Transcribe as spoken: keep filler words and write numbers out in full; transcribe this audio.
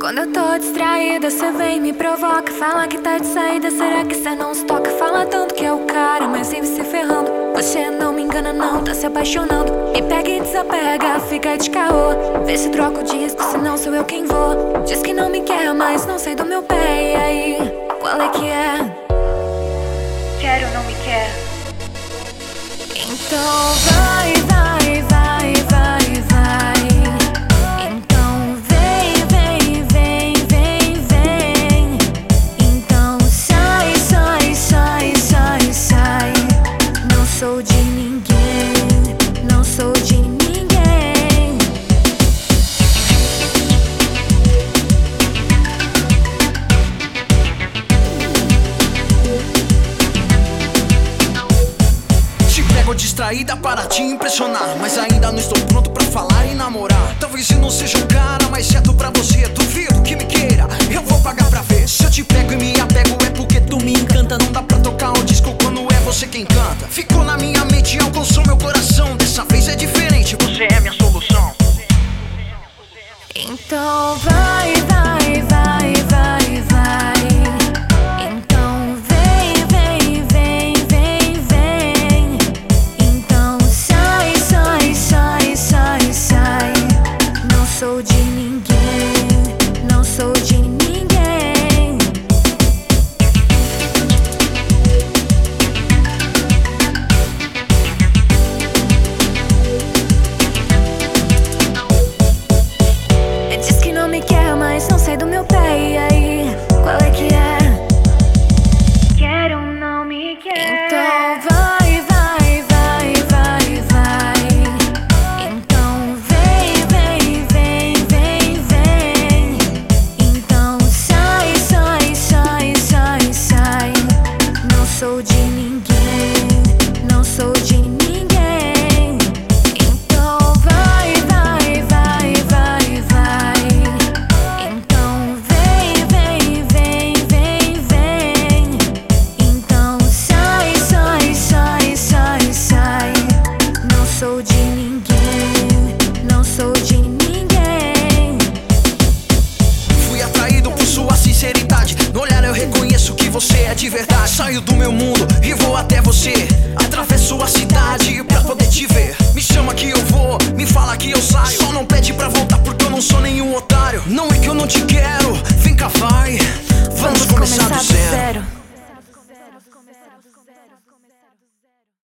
Quando eu tô distraída, cê vem e me provoca. Fala que tá de saída, será que cê não se toca? Fala tanto que é o cara, mas vive se ferrando. Você não me engana não, tá se apaixonando. Me pega e desapega, fica de caô. Vê se troca o disco, senão sou eu quem vou. Diz que não me quer, mas não sai do meu pé. E aí, qual é que é? Quer ou não me quer? Então vai, vai, vai, vai, vai. Então vem, vem, vem, vem, vem. Então sai, sai, sai, sai, sai. Não sou de ninguém, não sou de ninguém. Distraída para te impressionar, mas ainda não estou pronto pra falar e namorar. Talvez eu não seja o cara mais certo pra você. Duvido que me queira, eu vou pagar pra ver. Se eu te pego e me apego é porque tu me encanta. Não dá pra tocar o disco quando é você quem canta. Ficou na minha mente e alcançou meu coração. Dessa vez é diferente, você é minha solução. Então vai, vai.